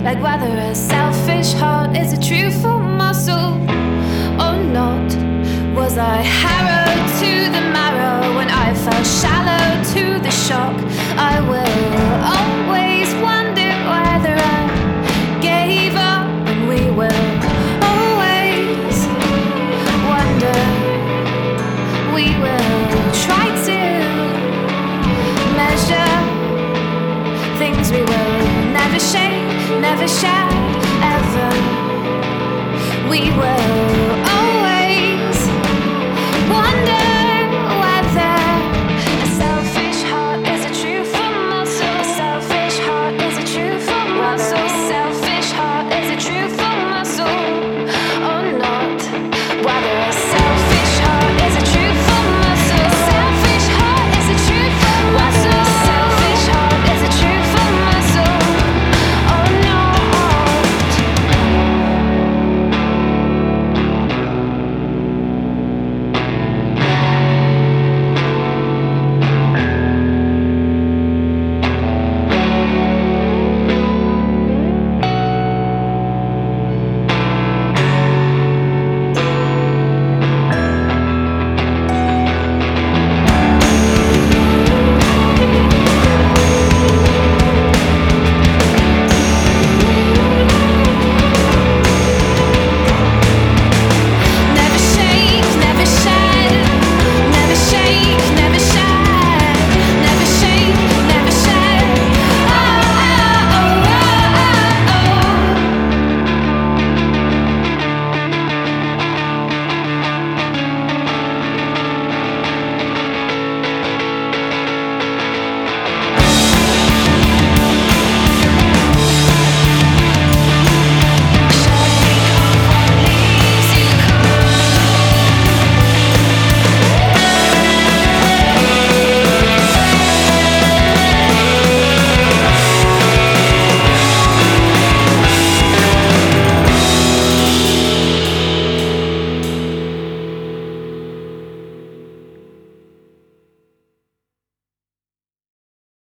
like whether a selfish heart is a truthful muscle or not. Was I harrowed to the marrow when I fell shallow to the shock? I will always wonder whether I gave up, and we will always wonder. We will try to measure things we will never share, ever. We will